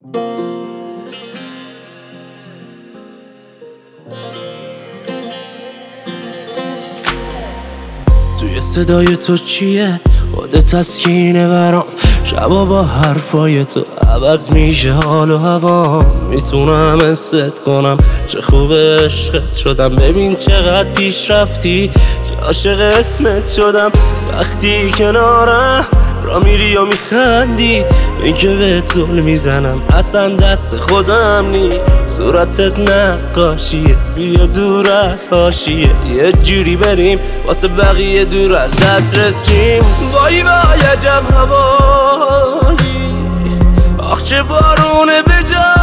توی صدای تو چیه؟ خودت تسکینه برام. شبا با حرفای تو عوض میشه حال و هوام. میتونم حست کنم چه خوب عشقت شدم. ببین چقدر پیش رفتی که عاشق اسمت شدم. وقتی کنارم را میری و میخندی، این که بهت ظلم میزنم اصلا دست خودم نی. صورتت نقاشیه، بیا دور از حاشیه. یه جوری بریم واسه بقیه دور از دست رسیم. وای وای عجب هوایی، آخ چه بارونه به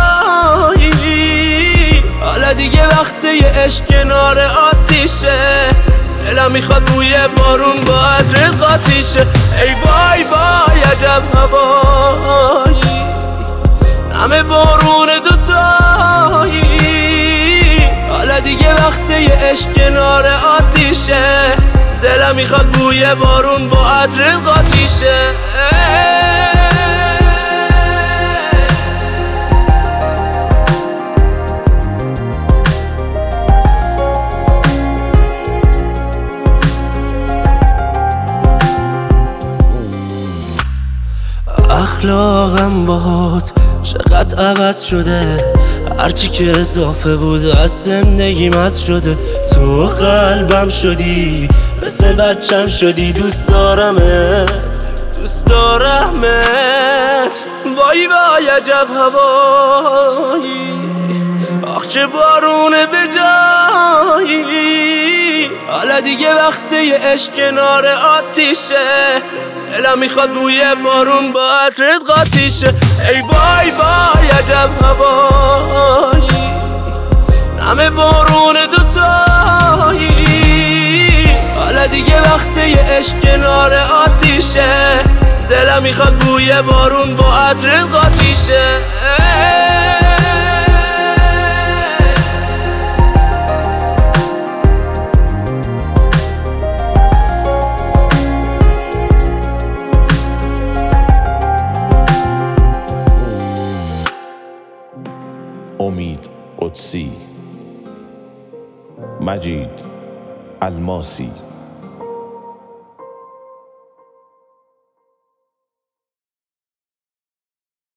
جایی. حالا دیگه وقت یه عشق کنار آتیشه. دلم میخواد بوی بارون با عطر قاطیشه. ای وای وای عجب هوایی، همه بارون دوتایی. حالا دیگه وقت یه عشق کنار آتیشه. دلم میخواد بوی بارون با عطر قاطیشه. اخلاقم باهات چقدر عوض شده، هرچی که اضافه بود از زندگیم از شده. تو قلبم شدی مثل بچم شدی، دوست دارمت دوست دارمت. وای وای عجب هوایی، آخ چه بارونه به جایی. حالا دیگه وقت یه عشق کنار آتیشه. دلم میخواد بوی بارون با عطرت قاطیشه. ای وای وای عجب هوایی، همه بارون دوتایی. حالا دیگه وقت یه عشق کنار آتیشه. دلم میخواد بوی بارون با عطرت قاطیشه. امید قدسی، مجید الماسی.